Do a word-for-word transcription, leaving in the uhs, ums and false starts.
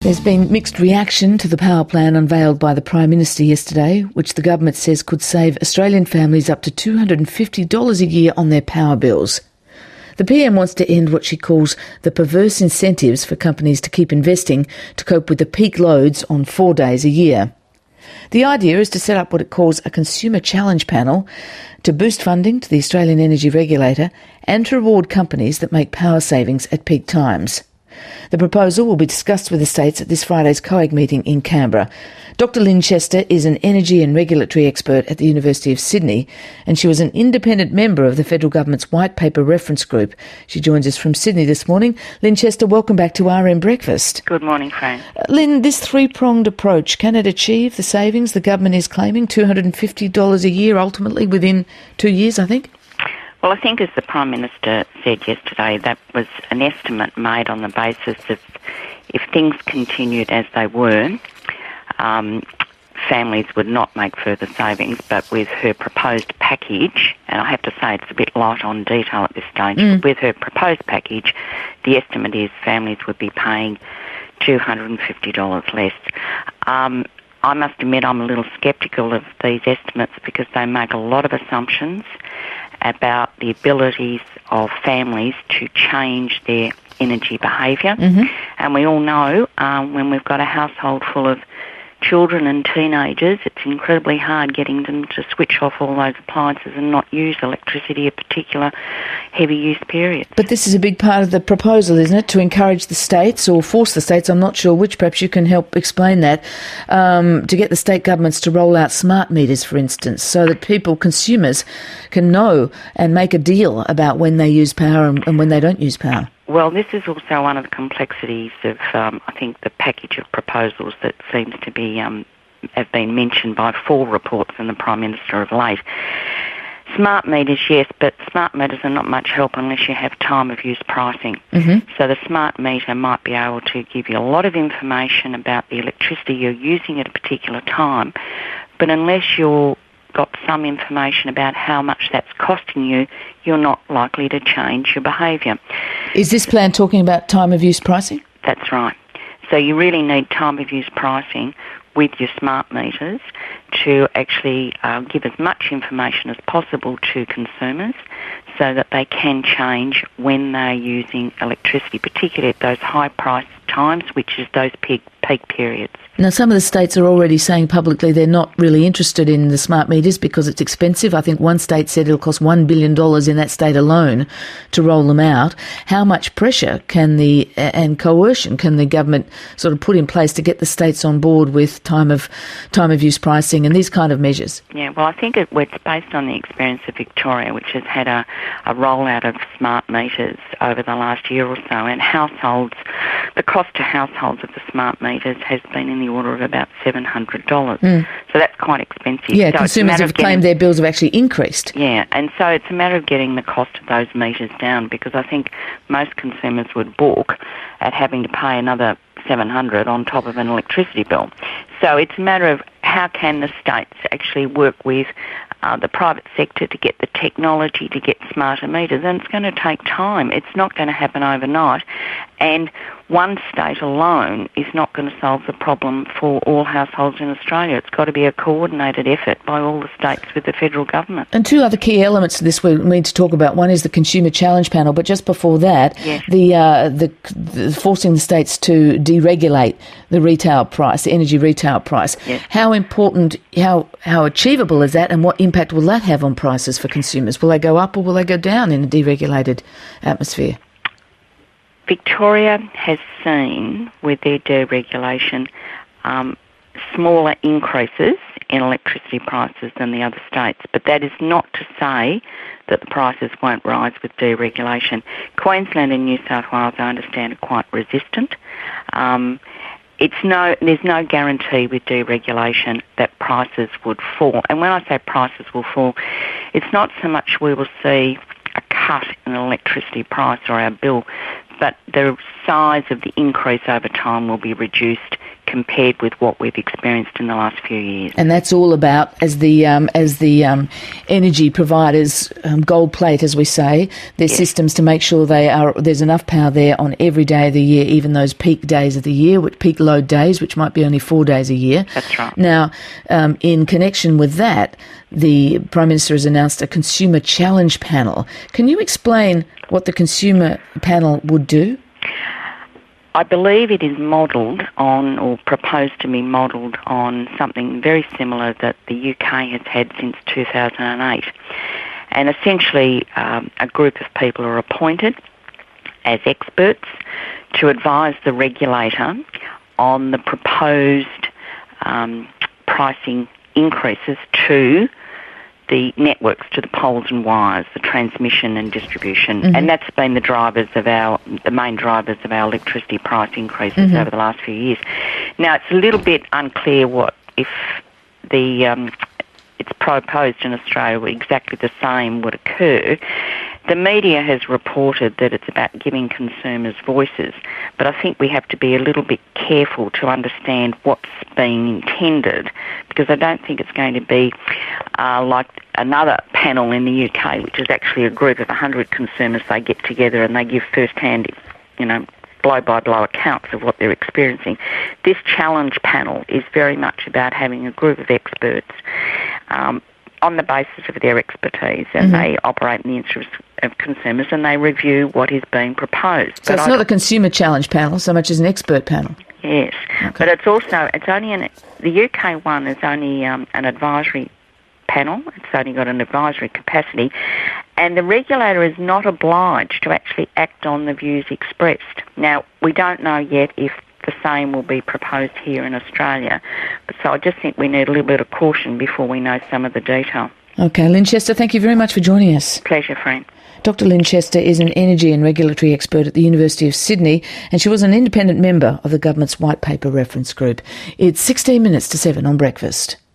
There's been mixed reaction to the power plan unveiled by the Prime Minister yesterday, which the government says could save Australian families up to two hundred fifty dollars a year on their power bills. The P M wants to end what she calls the perverse incentives for companies to keep investing to cope with the peak loads on four days a year. The idea is to set up what it calls a consumer challenge panel to boost funding to the Australian Energy Regulator and to reward companies that make power savings at peak times. The proposal will be discussed with the states at this Friday's COAG meeting in Canberra. Doctor Lynn Chester is an energy and regulatory expert at the University of Sydney, and she was an independent member of the federal government's White Paper Reference Group. She joins us from Sydney this morning. Lynn Chester, welcome back to R M Breakfast. Good morning, Fran. Uh, Lynn, this three-pronged approach, can it achieve the savings the government is claiming, two hundred fifty dollars a year ultimately within two years, I think? Well, I think as the Prime Minister said yesterday, that was an estimate made on the basis of if things continued as they were, um, families would not make further savings, but with her proposed package, and I have to say it's a bit light on detail at this stage, mm. but with her proposed package, the estimate is families would be paying two hundred fifty dollars less. Um, I must admit I'm a little sceptical of these estimates because they make a lot of assumptions about the abilities of families to change their energy behaviour. Mm-hmm. And we all know um, when we've got a household full of children and teenagers, it's incredibly hard getting them to switch off all those appliances and not use electricity at particular heavy use periods. But this is a big part of the proposal, isn't it, to encourage the states or force the states, I'm not sure which, perhaps you can help explain that, um, to get the state governments to roll out smart meters, for instance, so that people, consumers, can know and make a deal about when they use power and, and when they don't use power. Well, this is also one of the complexities of, um, I think, the package of proposals that seems to be um, have been mentioned by four reports and the Prime Minister of late. Smart meters, yes, but smart meters are not much help unless you have time of use pricing. Mm-hmm. So the smart meter might be able to give you a lot of information about the electricity you're using at a particular time, but unless you're got some information about how much that's costing you, you're not likely to change your behaviour. Is this plan talking about time of use pricing? That's right. So you really need time of use pricing with your smart meters to actually uh, give as much information as possible to consumers so that they can change when they're using electricity, particularly at those high price times, which is those peak, peak periods. Now, some of the states are already saying publicly they're not really interested in the smart meters because it's expensive. I think one state said it'll cost one billion dollars in that state alone to roll them out. How much pressure can the and coercion can the government sort of put in place to get the states on board with time of time of use pricing and these kind of measures? Yeah, well, I think it, it's based on the experience of Victoria, which has had a, a rollout of smart meters over the last year or so, and households, the cost to households of the smart meters has been in the order of about seven hundred dollars. Mm. So that's quite expensive. Yeah, so consumers have getting, claimed their bills have actually increased. Yeah, and so it's a matter of getting the cost of those meters down because I think most consumers would balk at having to pay another seven hundred dollars on top of an electricity bill. So it's a matter of how can the states actually work with uh, the private sector to get the technology to get smarter meters, and it's going to take time. It's not going to happen overnight, and one state alone is not going to solve the problem for all households in Australia. It's got to be a coordinated effort by all the states with the federal government. And two other key elements to this we need to talk about. One is the Consumer Challenge Panel, but just before that, yes. the, uh, the the forcing the states to deregulate the retail price, the energy retail price. Yes. How important, how how achievable is that, and what impact will that have on prices for consumers? Will they go up or will they go down in a deregulated atmosphere? Victoria has seen, with their deregulation, um, smaller increases in electricity prices than the other states. But that is not to say that the prices won't rise with deregulation. Queensland and New South Wales, I understand, are quite resistant. Um, it's no, there's no guarantee with deregulation that prices would fall. And when I say prices will fall, it's not so much we will see a cut in electricity price or our bill, but the size of the increase over time will be reduced compared with what we've experienced in the last few years. And that's all about, as the um, as the um, energy providers um, gold plate, as we say, their yes. systems to make sure they are there's enough power there on every day of the year, even those peak days of the year, which peak load days, which might be only four days a year. That's right. Now, um, in connection with that, the Prime Minister has announced a Consumer Challenge Panel. Can you explain what the Consumer Panel would do? I believe it is modelled on, or proposed to be modelled on, something very similar that the U K has had since two thousand eight. And essentially, um, a group of people are appointed as experts to advise the regulator on the proposed um, pricing increases to the networks, to the poles and wires, the transmission and distribution. Mm-hmm. And that's been the drivers of our, the main drivers of our electricity price increases mm-hmm. over the last few years. Now, it's a little bit unclear what, if the, um, it's proposed in Australia exactly the same would occur. The media has reported that it's about giving consumers voices, but I think we have to be a little bit careful to understand what's being intended, because I don't think it's going to be uh, like another panel in the U K, which is actually a group of one hundred consumers. They get together and they give first-hand, you know, blow-by-blow accounts of what they're experiencing. This challenge panel is very much about having a group of experts um, on the basis of their expertise, and mm-hmm. they operate in the interest of consumers, and they review what is being proposed. So but it's I not a consumer challenge panel so much as an expert panel? Yes, okay. But it's also, it's only, an, the U K one is only um, an advisory panel. It's only got an advisory capacity, and the regulator is not obliged to actually act on the views expressed. Now, we don't know yet if the same will be proposed here in Australia, but so I just think we need a little bit of caution before we know some of the detail. Okay, Lynn Chester, thank you very much for joining us. Pleasure, Fran. Doctor Lynn Chester is an energy and regulatory expert at the University of Sydney, and she was an independent member of the government's White Paper Reference Group. It's sixteen minutes to seven on Breakfast.